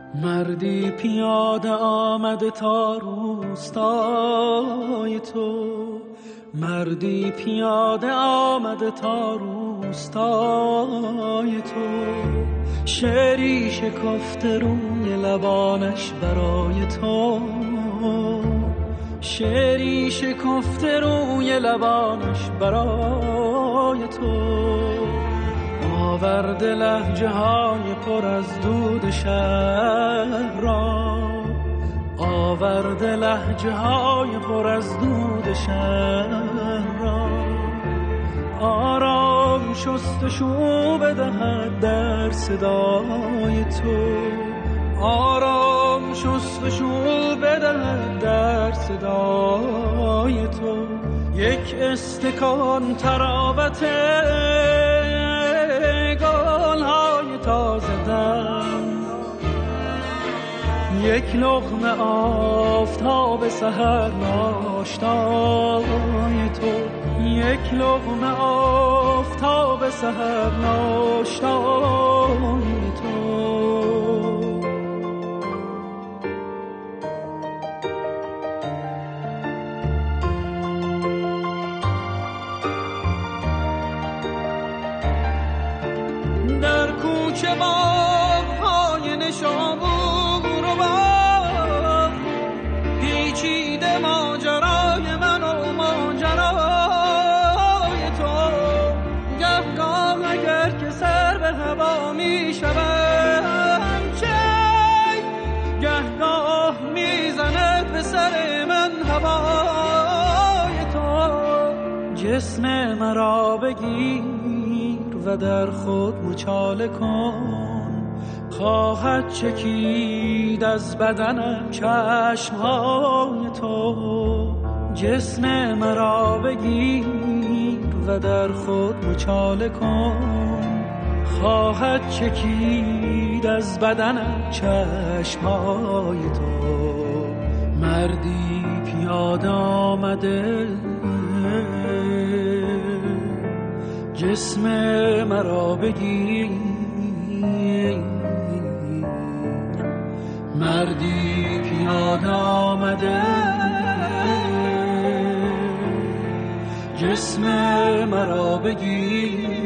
مردی پیاده آمده تا روستای تو، مردی پیاده آمده تا روستای تو، شعری شکفته روی لبانش برای تو، شعری شکفته روی لبانش برای تو، آورده لهجه های پر از دود شهر را، آورده لهجه های پر از دود شهر را، آرام شستشو بدهد در صدای تو، آرام شستشو بدهد در صدای تو، یک استکان تراوت گل‌های تازه دم، یک لقمه آفتاب سحر ناشتای تو، یک لقمه آفتاب سحر ناشتای تو. در کوچه باغ‌های نشابور و باغ پیچیده ماجرای من و ماجرای تو، گهگاه اگر که سر به هوا می شود چه گهگاه می زند به سر من هوای تو، جسم مرا بگیر و در خود مچاله کن، خواهد چکید از بدنم چشمهای تو، جسم مرا بگیر و در خود مچاله کن، خواهد چکید از بدنم چشمهای تو، مردی پیاده آمده جسم مرا بگیر، مردی پیاده آمده جسم مرا بگیر.